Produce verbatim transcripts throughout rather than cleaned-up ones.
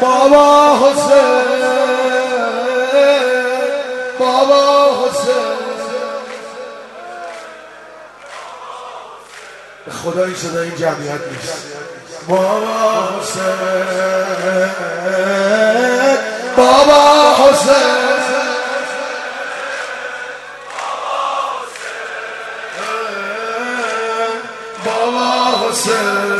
بابا حسین بابا حسین خدا این صدا این جمعیت نیست. بابا حسین بابا حسین بابا حسین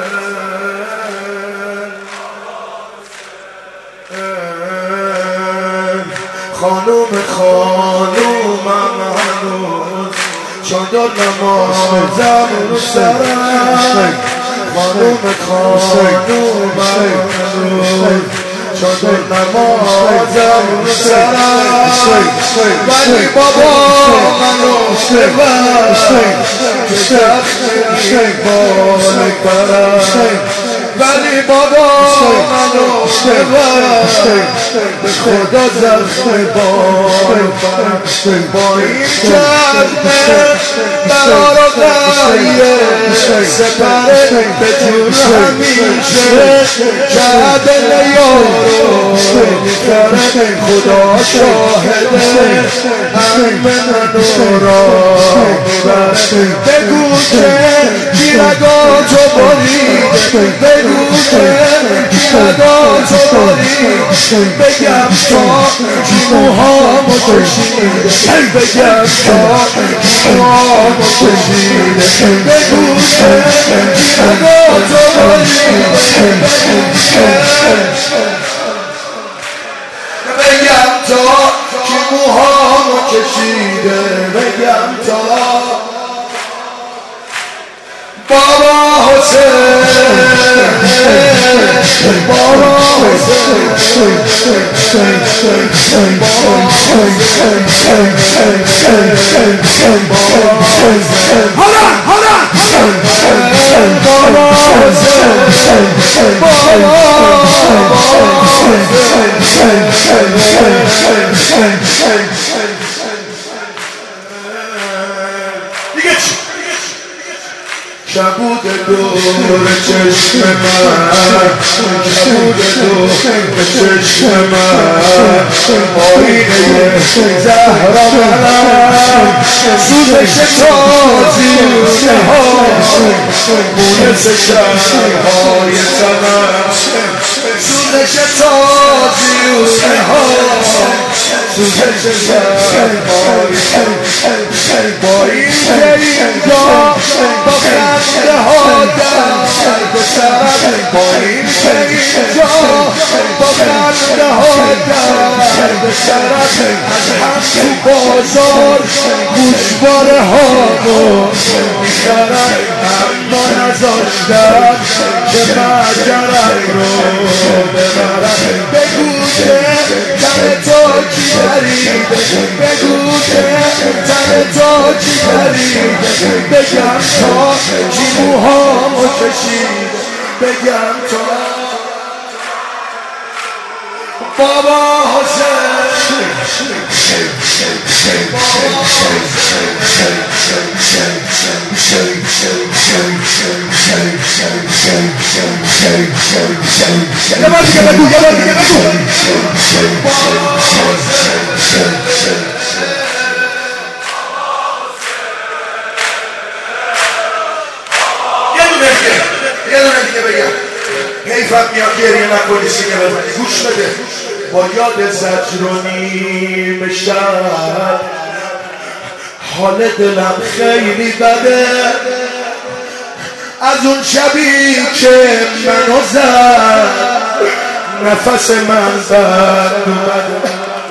خانوم خانومم هنوز چادر نمازم رو سرم خانوم خانومم هنوز چادر نمازم رو سرم ولی بابا منو ببر که سختی بالک برم ولی بابا منو ببر به خدا زخم بالک با این کلمه برا رو قیه سپره به جون همیشه کعبه یارو میکرد خدا شاهده همه منو را میبره بگو که گیرگاتو بریده بگو که گیرگاتو بریده بگم تا موهامو کشیده بگم تا موهامو کشیده بگو که گیرگاتو بریده بگم تا کی موهامو کشیده بگم تا بابا حسین بابا حسین حالا حالا بابا حسین دیگه چی کبود دور چشم من کبود دور چشم من آینه زهرا من سوزش تازیونه ها مونس شبهای سمن سوزش تازیونه ها سوزش شبهای سمن با این که اینجا با خنده ها در بسرم با این که اینجا با خنده ها در بسرم از هم تو بازار گوشواره ها رو میخرم اما نذاشتم که مجرم رو ببرم بگو که تن تو کی خریده بگو که تن تو کی خریده بگم تا کی موهامو کشیده بگم تا بابا حسین یه بار دیگه بگو یه بار دیگه بگو یه دونه دیگه بگم حیفت میاد گریه نکنی سینه بزنی گوش بده با یاد زجر و نیم شب حال دلم خیلی بده از اون شبی که منو زد نفس من بد اومده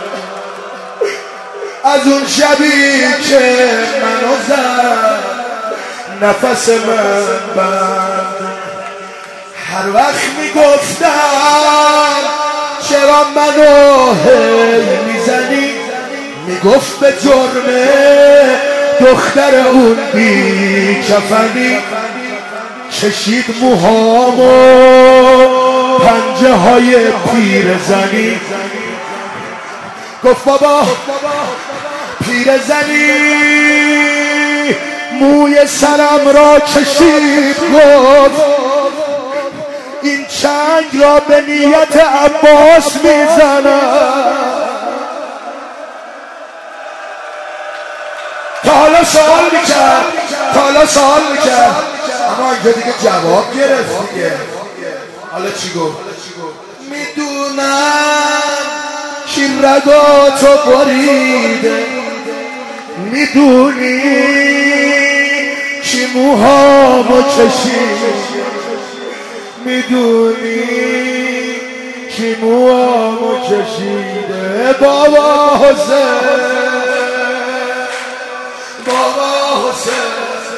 از اون شبی که منو زد نفس من بد هر وقت میگفتم چرا منو هی میزنی میگفت به جرمه دختر اون بی کفنی کشید موهامو پنجه های پیرزنی گفت بابا پیرزنی موی سرم را کشید گفت این چند چنگ را به نیت عباس میزنم. تا حالا سوال میکرد تا حالا سوال میکرد اما اینجا دیگه جواب گرفت دیگه. حالا چی گفت؟ میدونم کی رگاتو بریده، میدونی کی موهامو کشیده، میدونی کی موهامو کشیده. بابا حسین، بابا حسین،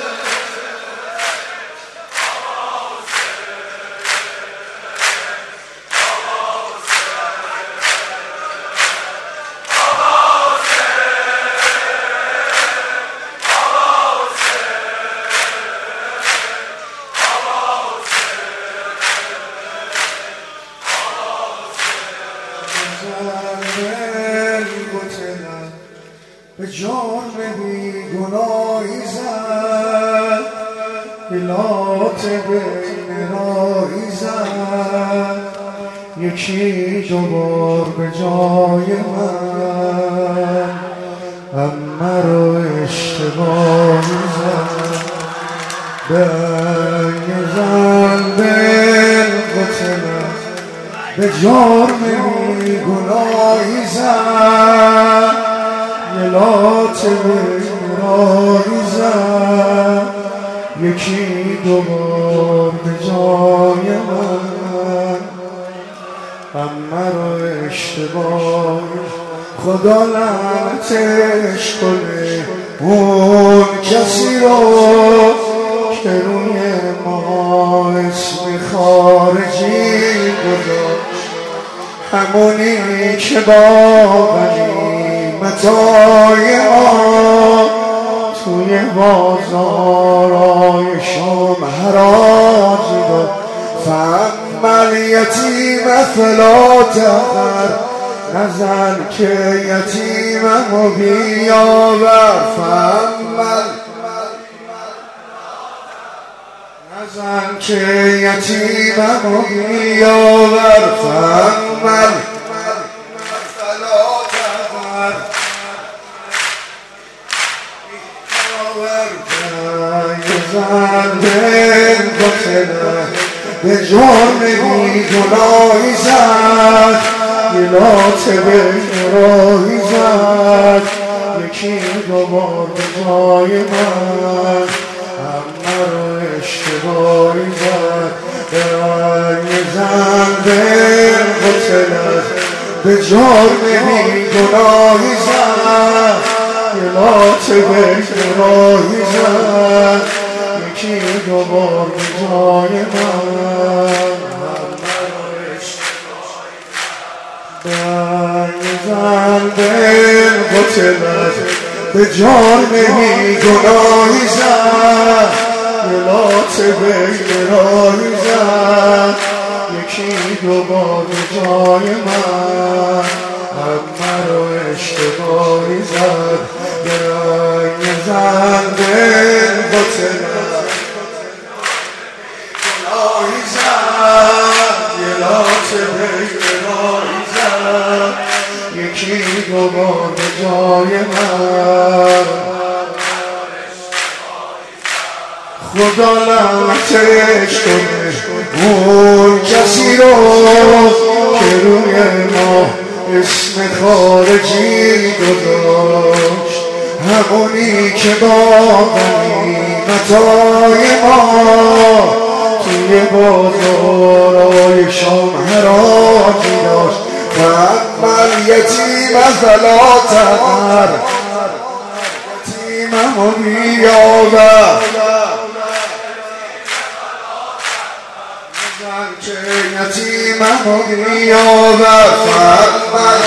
به جان بی گناهی زد، بلات بین راهی زد، یکی دوبار به جای من همه رو اشتباهی زد. به انگ زن دل قتلم به جرم بی گناهی زد، یلات بیرایی زد، یکی دوبار به جای من همه رو اشتباهی. خدا لعنتش کنه اون کسی رو که روی ما اسم خارجی گذاشت، همونی که با غنیمتای ما توی بازارای شام حراج داد. فاما الیتیم فلا تقهر، نزن که یتیممو بیاور. فاما نزن که یتیممو بیاور. فاما زن دل قتلم به جرم بی گناهی زد، یلات بین راهی زد، یکی دوبار به جای من همه رو اشتباهی زد. به رنگ زن دل قتلم به جرم بی گناهی زد، یلات بین راهی زد، یکی دوبار به جای من زن دل قتلم به جرم بی گناهی زد، یلات بین راهی زد، یکی دوبار به جای من همه رو اشتباهی زد. به رنگ زن دل قتلم گناهی زد، یلات بین راهی زد، یکی دوبار به جای من. خدا لعنتش کنه اون کسی رو که روی ما اسم خارجی گذاشت، همونی که با غنیمتای ما توی بازارای شام حراجی داشت. فاما الیتیم فلا تقهر، یتیممو بیاور. نزن که یتیممو بیاور. فاما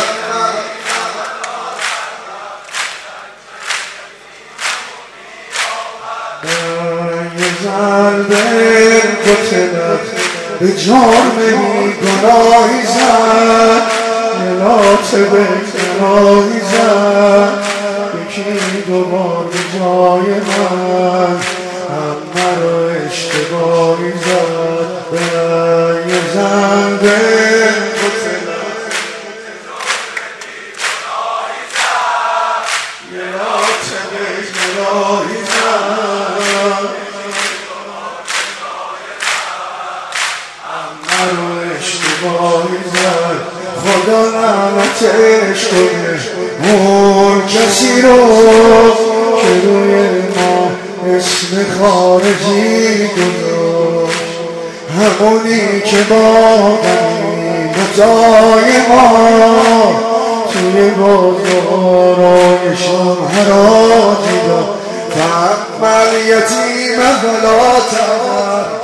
زن دل قتلم به جرم بی گناهی زد، یلات بین راهی زد، یکی دوبار به جای من همه رو اشتباهی زد. به رنگ زن رو اشتباهی زد. خدا لعنتش کنه اون کسی رو که روی ما اسم خارجی گذاشت، همونی که با غنیمتای ما توی بازارایشان حراجی داد. فاما الیتیم فلا تقهر